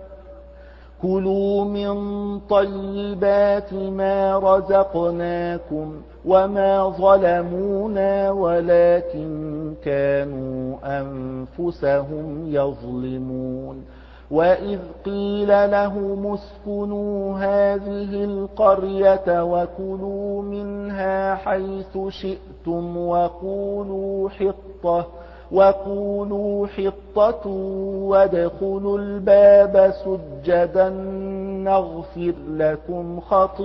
كلوا من طيبات ما رزقناكم وما ظلمونا ولكن كانوا أنفسهم يظلمون وإذ قيل لهم اسكنوا هذه القرية وكلوا منها حيث شئتم وقولوا حطة وقولوا حطة وادخلوا الباب سجدا نغفر لكم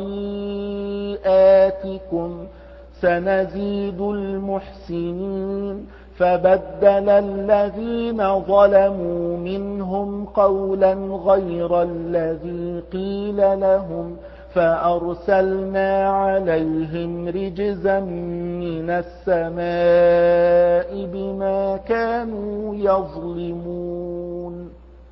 خطيئاتكم سنزيد المحسنين فبدل الذين ظلموا منهم قولا غير الذي قيل لهم فأرسلنا عليهم رجزا من السماء بما كانوا يظلمون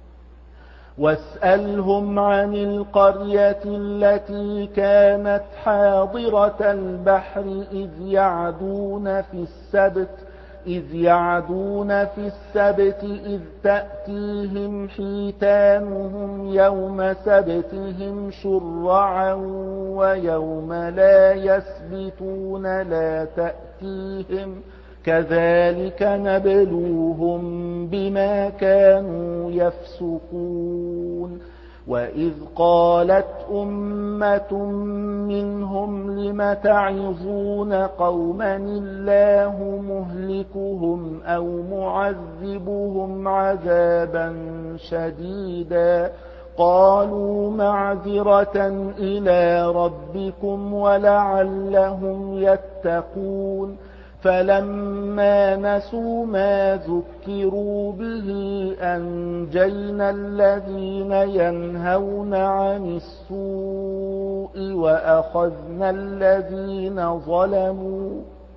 واسألهم عن القرية التي كانت حاضرة البحر إذ يعدون في السبت إذ يعدون في السبت إذ تأتيهم حيتانهم يوم سبتهم شرعا ويوم لا يسبتون لا تأتيهم كذلك نبلوهم بما كانوا يفسقون وإذ قالت أمة منهم لم تعظون قوما الله مهلكهم أو معذبهم عذابا شديدا قالوا معذرة إلى ربكم ولعلهم يتقون فلما نسوا ما ذكروا به أنجينا الذين ينهون عن السوء وأخذنا الذين ظلموا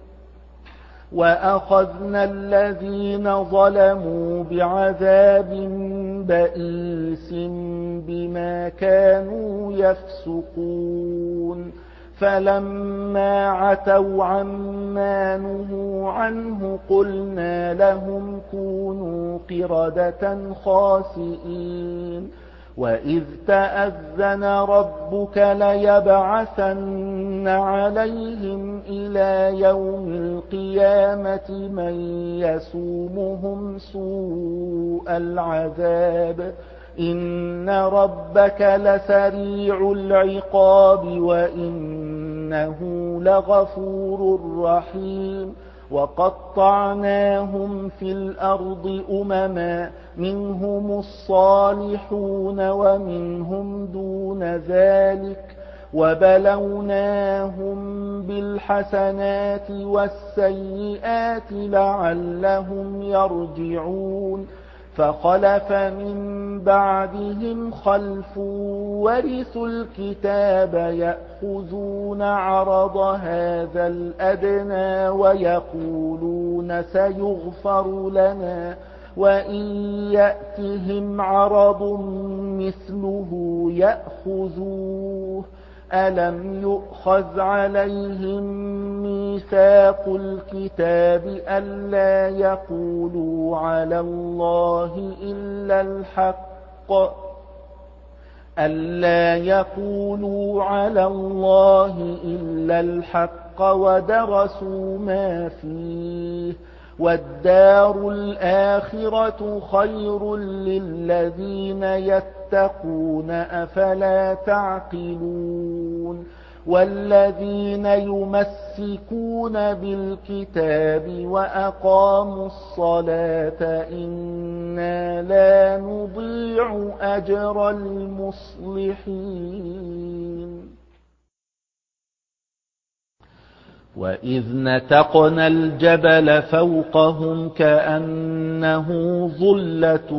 وأخذنا الذين ظلموا بعذاب بئيس بما كانوا يفسقون فلما عتوا عما نهوا عنه قلنا لهم كونوا قردة خاسئين وإذ تأذن ربك ليبعثن عليهم إلى يوم القيامة من يسومهم سوء العذاب إن ربك لسريع العقاب وإنه لغفور رحيم وقطعناهم في الأرض أمما منهم الصالحون ومنهم دون ذلك وبلوناهم بالحسنات والسيئات لعلهم يرجعون فخلف من بعدهم خلف ورثوا الكتاب يأخذون عرض هذا الأدنى ويقولون سيغفر لنا وإن يأتهم عرض مثله يأخذوه ألم يؤخذ عليهم ميثاق الكتاب ألا يقولوا على الله إلا الحق ألا يقولوا على الله إلا الحق ودرسوا ما فيه والدار الآخرة خير للذين يتقون أفلا تعقلون والذين يمسكون بالكتاب وأقاموا الصلاة إنا لا نضيع أجر المصلحين وإذ نتقنا الجبل فوقهم كأنه ظلة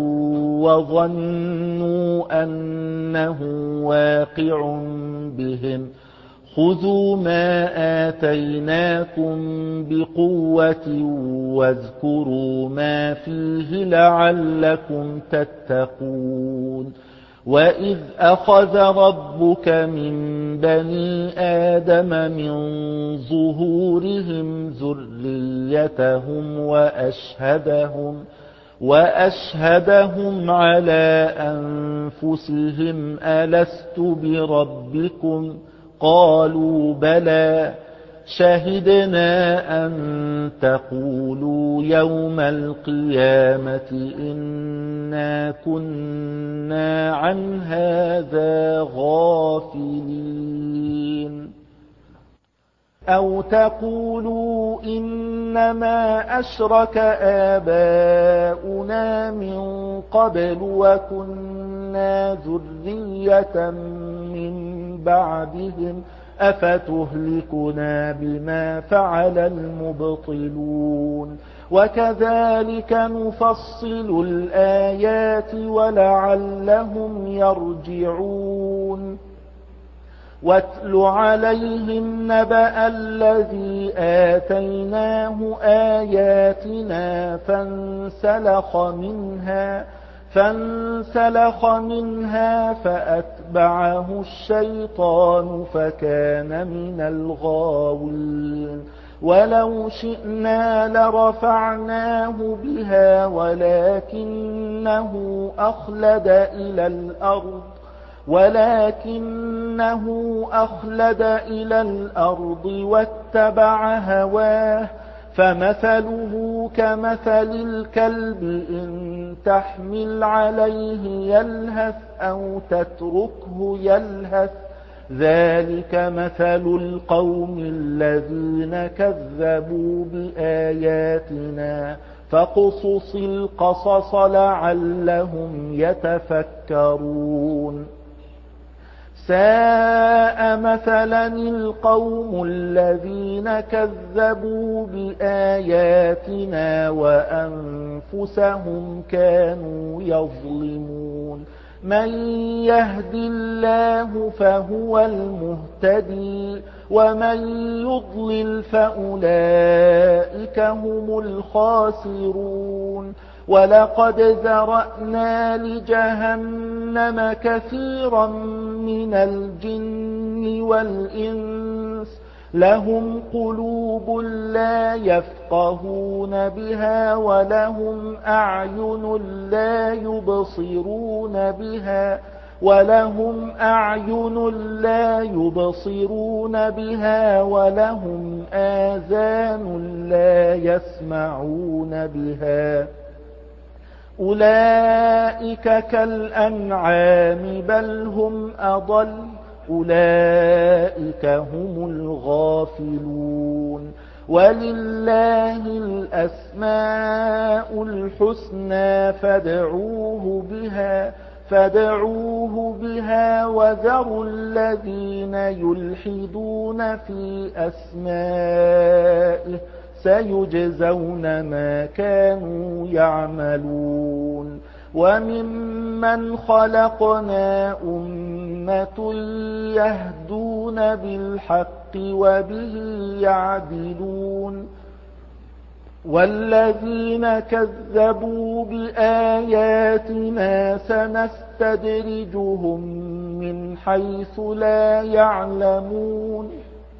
وظنوا أنه واقع بهم خذوا ما آتيناكم بقوة واذكروا ما فيه لعلكم تتقون وإذ أخذ ربك من بني آدم من ظهورهم ذريتهم وأشهدهم وأشهدهم على أنفسهم ألست بربكم قالوا بلى شهدنا أن تقولوا يوم القيامة إنا كنا عن هذا غافلين أو تقولوا إنما أشرك آباؤنا من قبل وكنا ذرية من بعدهم أفتهلكنا بما فعل المبطلون وكذلك نفصل الآيات ولعلهم يرجعون واتل عليهم نبأ الذي آتيناه آياتنا فانسلخ منها فانسلخ منها فأتبعه الشيطان فكان من الغاوين ولو شئنا لرفعناه بها ولكنه أخلد إلى الأرض ولكنه أخلد إلى الأرض واتبع هواه فمثله كمثل الكلب إن تحمل عليه يلهث أو تتركه يلهث ذلك مثل القوم الذين كذبوا بآياتنا فاقصص القصص لعلهم يتفكرون ساء مثلا القوم الذين كذبوا بآياتنا وأنفسهم كانوا يظلمون من يهد الله فهو المهتدي ومن يضلل فأولئك هم الخاسرون ولقد ذرأنا لجهنم كثيرا من الجن والإنس لهم قلوب لا يفقهون بها ولهم أعين لا يبصرون بها ولهم أعين لا يبصرون بها ولهم آذان لا يسمعون بها أولئك كالأنعام بل هم أضل أولئك هم الغافلون ولله الأسماء الحسنى فادعوه بها فادعوه بها وذروا الذين يلحدون في أسمائه سيجزون ما كانوا يعملون وممن خلقنا أمة يهدون بالحق وبه يعدلون والذين كذبوا بآياتنا سنستدرجهم من حيث لا يعلمون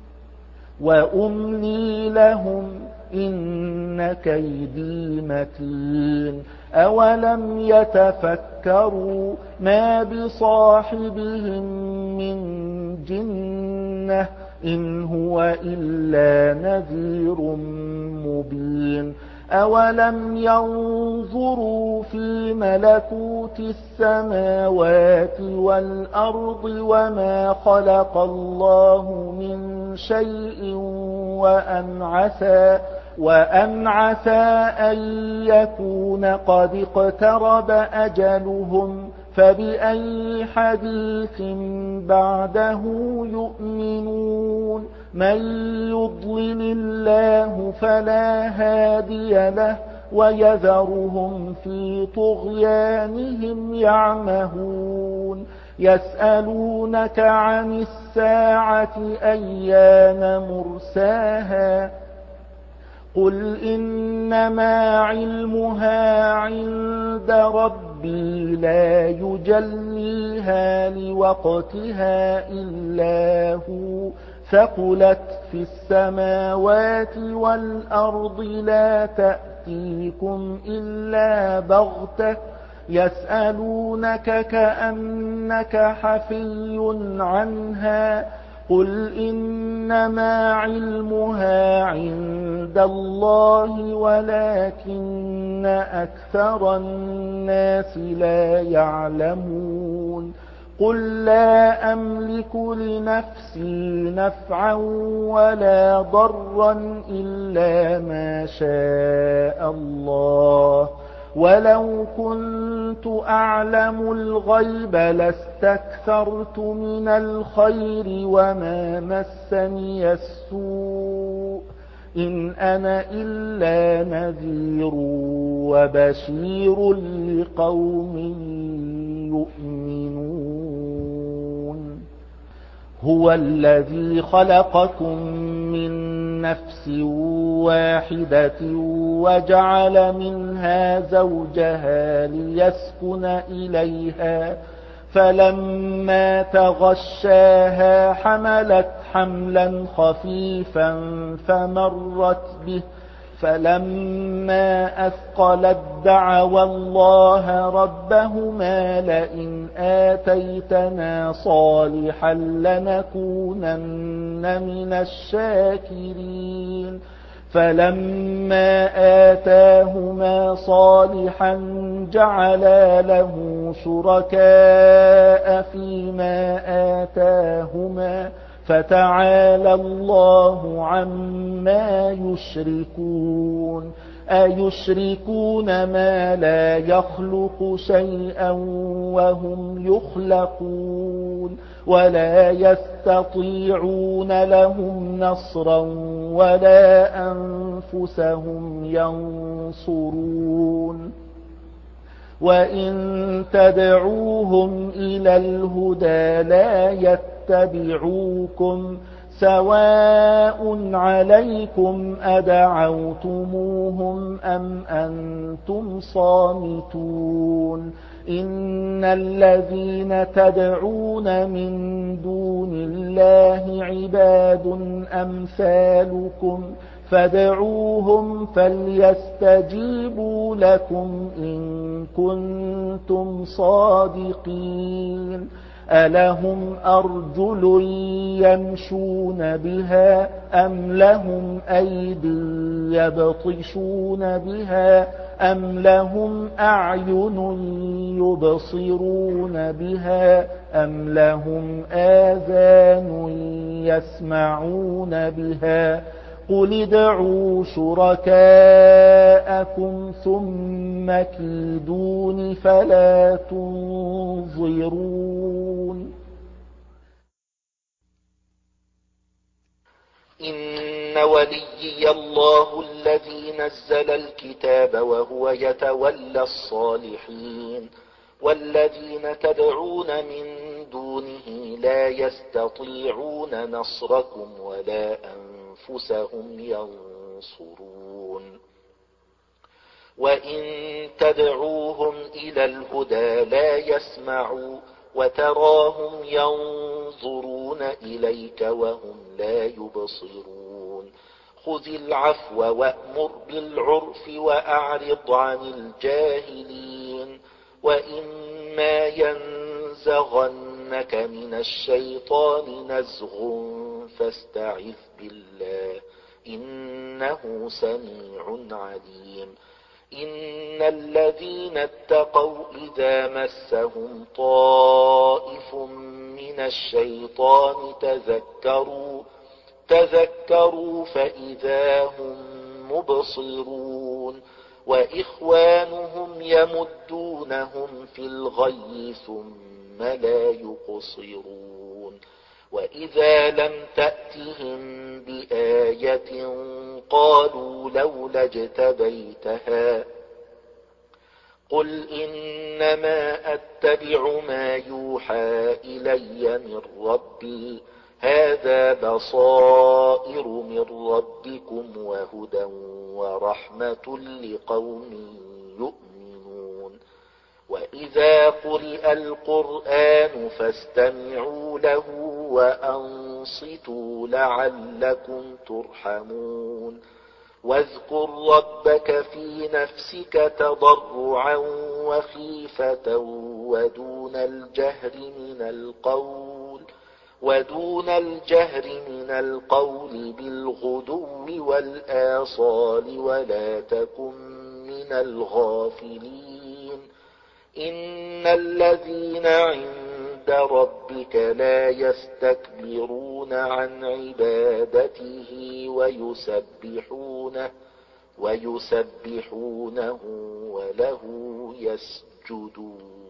وأملي لهم إن كيدي متين أولم يتفكروا ما بصاحبهم من جنة إن هو إلا نذير مبين أولم ينظروا في ملكوت السماوات والأرض وما خلق الله من شيء وأن عسى وأن عسى أن يكون قد اقترب أجلهم فبأي حديث بعده يؤمنون من يضلل الله فلا هادي له ويذرهم في طغيانهم يعمهون يسألونك عن الساعة أيان مرساها قل إنما علمها عند ربي لا يجليها لوقتها إلا هو ثقلت في السماوات والأرض لا تأتيكم إلا بغتة يسألونك كأنك حفي عنها قل إنما علمها عند الله ولكن أكثر الناس لا يعلمون قل لا أملك لنفسي نفعا ولا ضرا إلا ما شاء الله ولو كنت أعلم الغيب لاستكثرت من الخير وما مسني السوء إن أنا إلا نذير وبشير لقوم يؤمنون هو الذي خلقكم من نفس واحدة وجعل منها زوجها ليسكن إليها فلما تغشاها حملت حملا خفيفا فمرت به فلما أثقلت دعوا الله ربهما لئن آتيتنا صالحا لنكونن من الشاكرين فلما آتاهما صالحا جعلا له شركاء فيما آتاهما فتعالى الله عما يشركون أيشركون ما لا يخلق شيئا وهم يخلقون ولا يستطيعون لهم نصرا ولا أنفسهم ينصرون وإن تدعوهم إلى الهدى لا يتبعوكم سواء عليكم أدعوتموهم أم أنتم صامتون إن الذين تدعون من دون الله عباد أمثالكم فادعوهم فليستجيبوا لكم إن كنتم صادقين ألهم أرجل يمشون بها أم لهم أيدي يبطشون بها أم لهم أعين يبصرون بها أم لهم آذان يسمعون بها قل ادعوا شركاءكم ثم كيدون فلا تنظرون إن وليي الله الذي نزل الكتاب وهو يتولى الصالحين والذين تدعون من دونه لا يستطيعون نصركم ولا أنفسهم ينصرون وإن تدعوهم إلى الهدى لا يسمعوا وتراهم ينظرون إليك وهم لا يبصرون خذ العفو وأمر بالعرف وأعرض عن الجاهلين وإما ينزغنك من الشيطان نزغ فاستعذ بالله إنه سميع عليم إن الذين اتقوا إذا مسهم طائف من الشيطان تذكروا تذكروا فإذا هم مبصرون وإخوانهم يمدونهم في الغي ثم لا يقصرون وإذا لم تأتهم بآية قالوا لولا اجتبيتها قل إنما أتبع ما يوحى إلي من ربي هذا بصائر من ربكم وهدى ورحمة لقوم يؤمنون وإذا قرئ القرآن فاستمعوا له وأنصتوا لعلكم ترحمون واذكر ربك في نفسك تضرعا وخيفة ودون الجهر من القول ودون الجهر من القول بالغدو والآصال ولا تكن من الغافلين إن الذين عند ربك لا يستكبرون عن عبادته ويسبحونه ويسبحونه وله يسجدون